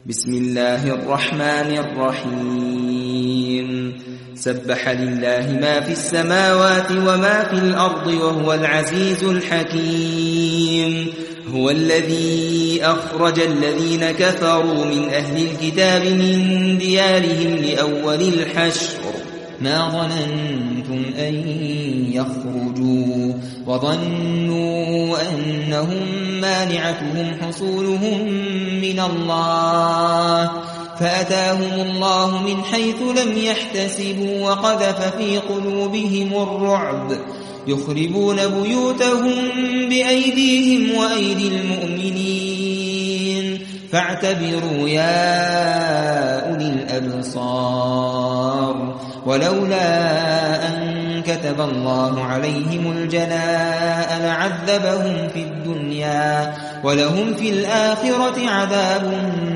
بسم الله الرحمن الرحيم سبح لله ما في السماوات وما في الأرض وهو العزيز الحكيم هو الذي أخرج الذين كفروا من أهل الكتاب من ديارهم لأول الحشر ما ظننتم أن يخرجوا وظنوا أنهم مانعتهم حصولهم من الله فأتاهم الله من حيث لم يحتسبوا وقذف في قلوبهم الرعب يخربون بيوتهم بأيديهم وأيدي المؤمنين فاعتبروا يا أولي الأبصار ولولا أن كتب الله عليهم الجلاء لعذبهم في الدنيا ولهم في الآخرة عذاب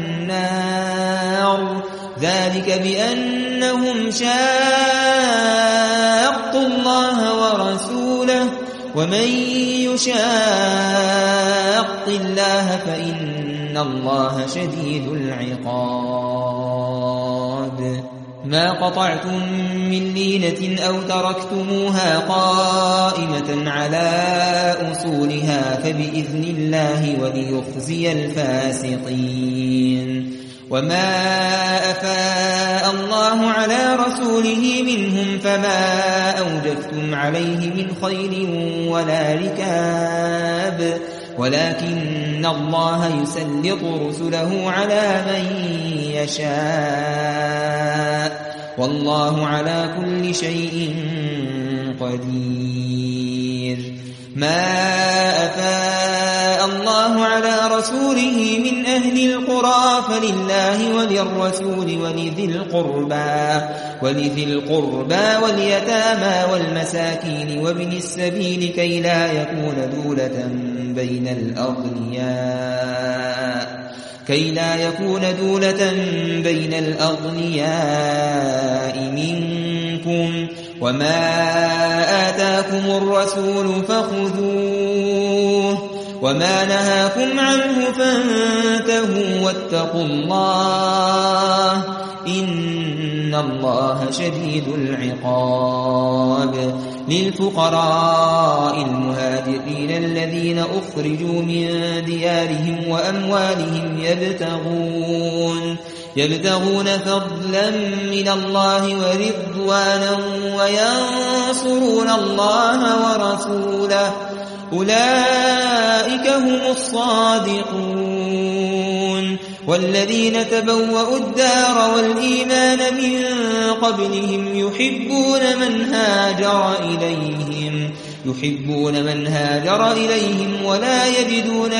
النار ذلك بأنهم شاقوا الله ورسوله ومن يشاق الله فإن الله شديد العقاب ما قطعتم من لينة أو تركتموها قائمة على أصولها فبإذن الله وليخزي الفاسقين وما أفاء الله على رسوله منهم فما أوجفتم عليه من خيل ولا ركاب ولكن الله يسلط رسله على من يشاء والله على كل شيء قدير ما أفاء الله على رسوله من أهل القرى فلله وللرسول ولذي القربى واليتامى والمساكين وابن السبيل كي لا يكون دولة بين الأغنياء منكم وما آتاكم الرسول فخذوه وما نهاكم عنه فانتهوا واتقوا الله إن الله شديد العقاب للفقراء المهاجرين الذين أخرجوا من ديارهم وأموالهم يبتغون فضلا من الله ورضوانا وينصرون الله ورسوله أولئك هم الصادقون والذين تبوأوا الدار والإيمان من قبلهم يحبون من هاجر إليهم ولا يجدون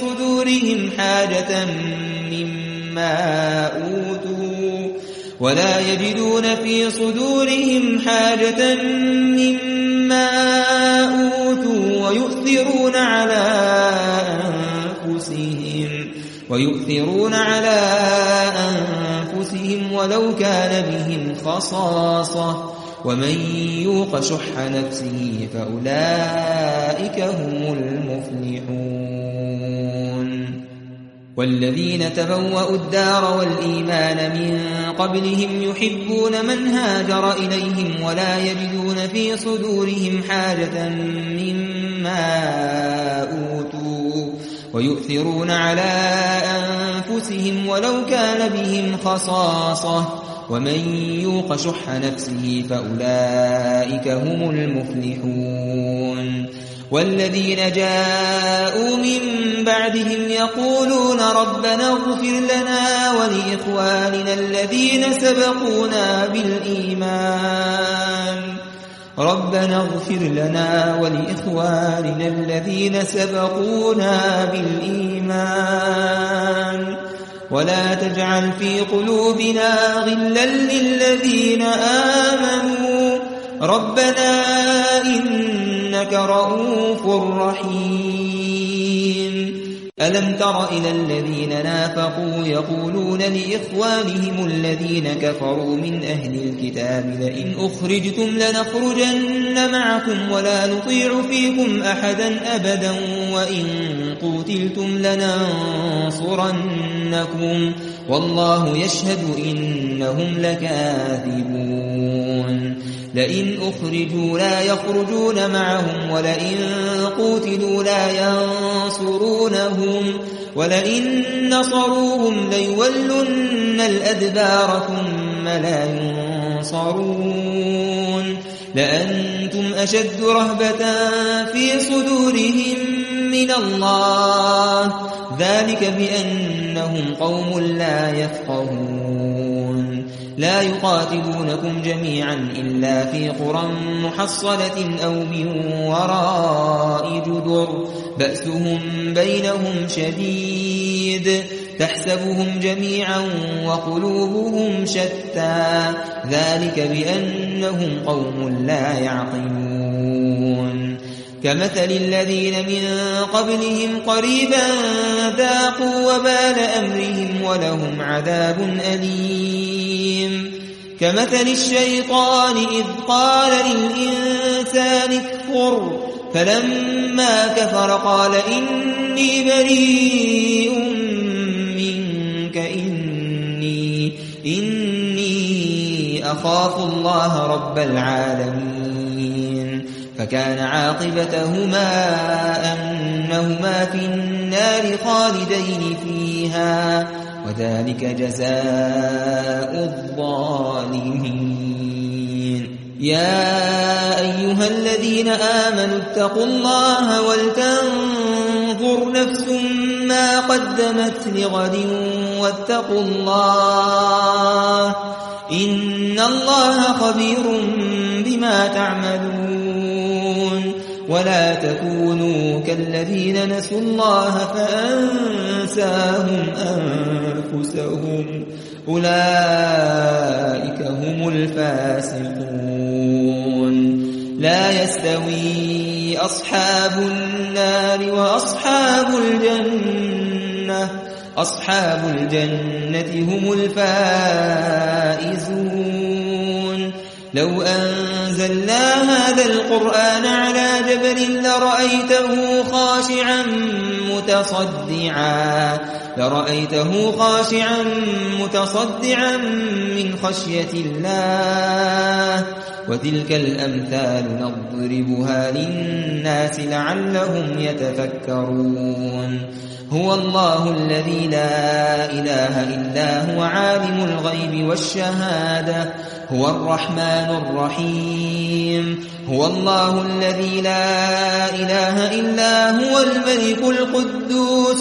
في صدورهم حاجة مما أوتوا ويؤثرون على أنفسهم ولو كان بهم خصاصة ومن يوق شح نفسه فأولئك هم المفلحون والذين تبوأوا الدار والإيمان من قبلهم يحبون من هاجر إليهم ولا يجدون في صدورهم حاجة مما أوتوا ويؤثرون على أنفسهم ولو كان بهم خصاصة ومن يوق شح نفسه فأولئك هم المفلحون والذين جاءوا من بعدهم يقولون ربنا اغفر لنا ولإخواننا الذين سبقونا بالإيمان ولا تجعل في قلوبنا غلا للذين آمنوا ربنا إنك رؤوف رحيم ألم تر إلى الذين نافقوا يقولون لإخوانهم الذين كفروا من أهل الكتاب لئن أخرجتم لنخرجن معكم ولا نطيع فيكم أحدا أبدا وإن قتلتم لننصرنكم والله يشهد إنهم لكاذبون لئن أخرجوا لا يخرجون معهم ولئن قتلوا لا ينصرونهم ولئن نصروهم ليولن الأدبار ثم لا ينصرون لأنتم أشد رهبة في صدورهم من الله ذلك بأنهم قوم لا يفقهون لا يقاتلونكم جميعا إلا في قرى محصنة أو من وراء جدر بأسهم بينهم شديد تحسبهم جميعا وقلوبهم شتى ذلك بأنهم قوم لا يعقلون كمثل الذين من قبلهم قريبا ذاقوا وبال أمرهم ولهم عذاب أليم كمثل الشيطان إذ قال للإنسان اكفر فلما كفر قال إني بريء منك إني أخاف الله رب العالمين فكان عاقبتهما أنهما في النار خالدين فيها وذلك جزاء الظالمين يا أيها الذين آمنوا اتقوا الله ولتنظر نفس ما قدمت لغد واتقوا الله إن الله خبير بما تعملون ولا تكونوا كالذين نسوا الله فأنساهم أنفسهم أولئك هم الفاسقون لا يستوي أصحاب النار وأصحاب الجنة أصحاب الجنة هم الفائزون لو أنزلنا هذا القرآن على جبل لرأيته خاشعا متصدعا من خشية الله وتلك الأمثال نضربها للناس لعلهم يتفكرون هو الله الذي لا إله إلا هو عالم الغيب والشهادة هو الرحمن الرحيم هو الله الذي لا إله إلا هو الملك القدوس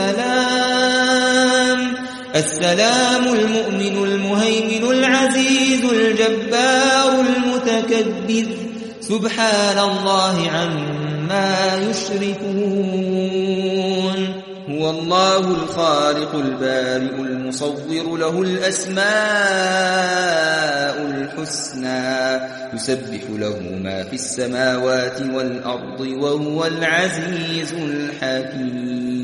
السلام المؤمن المهيمن العزيز الجبار المتكبر سبحان الله عما يشركون هو الله الخالق البارئ المصور له الأسماء الحسنى يسبح له ما في السماوات والأرض وهو العزيز الحكيم